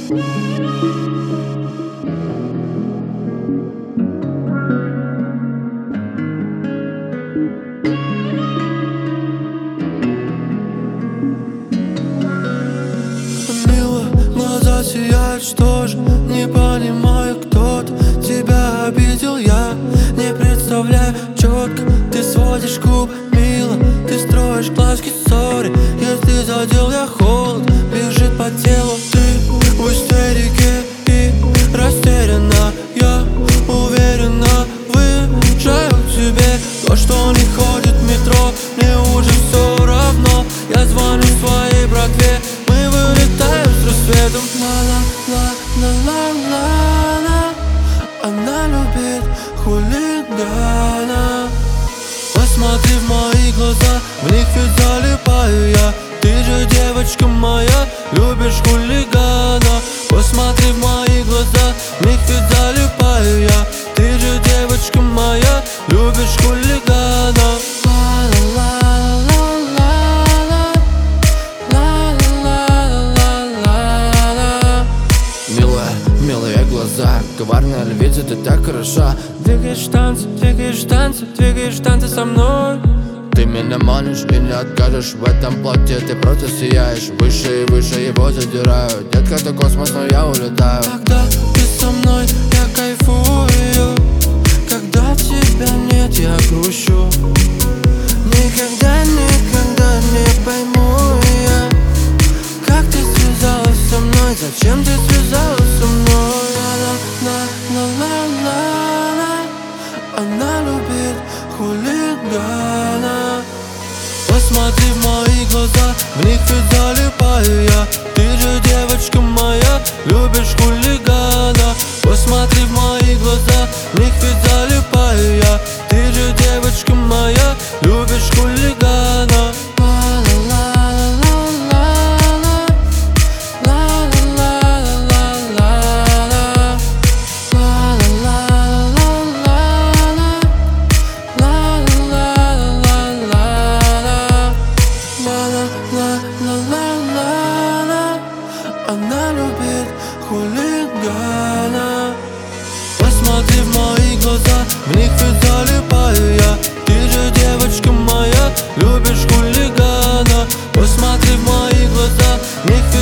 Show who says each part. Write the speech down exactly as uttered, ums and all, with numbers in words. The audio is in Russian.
Speaker 1: Глаза сияют, что ж, не понимаю, кто-то тебя обидел. Я не представляю четко, ты сводишь губы, мило, ты строишь глазки, ссори. Если задел я, холод бежит по телу. Ты в истерике и растеряна, я уверена, выезжаю к тебе. То, что не ходит в метро, мне уже все равно. Я звоню своей братве, мы вылетаем с рассветом. Ла-ла-ла-ла-ла-ла, она любит хулигана. Посмотри в мои глаза, в них ведь залипаю я. Ты же девочка моя, любишь хулигана. Посмотри в мои глаза, в них ведь залипаю я. Ты же девочка моя, любишь хулигана.
Speaker 2: Милые глаза, коварная львица, ты так хороша.
Speaker 1: Двигаешь танцы, двигаешь танцы, двигаешь танцы со мной.
Speaker 2: Ты меня манишь и не откажешь. В этом платье ты просто сияешь. Выше и выше его задираю. Детка, ты космос, но я улетаю.
Speaker 1: Когда ты со мной, я кайфую. Когда тебя нет, я грущу. Никогда, никогда не пойму я, как ты связалась со мной, зачем ты связалась со мной. Ла-ла-ла-ла-ла, она любит хулигана. Посмотри в мои глаза, в них ведь залипаю я. Ты же девочка моя, любишь хулигана. Посмотри в мои глаза, в них ведь залипаю я. Ты же девочка моя, любишь хулигана. Она любит хулигана. Посмотри в мои глаза, в них ведь залипаю я. Ты же девочка моя, любишь хулигана. Посмотри в мои глаза, в них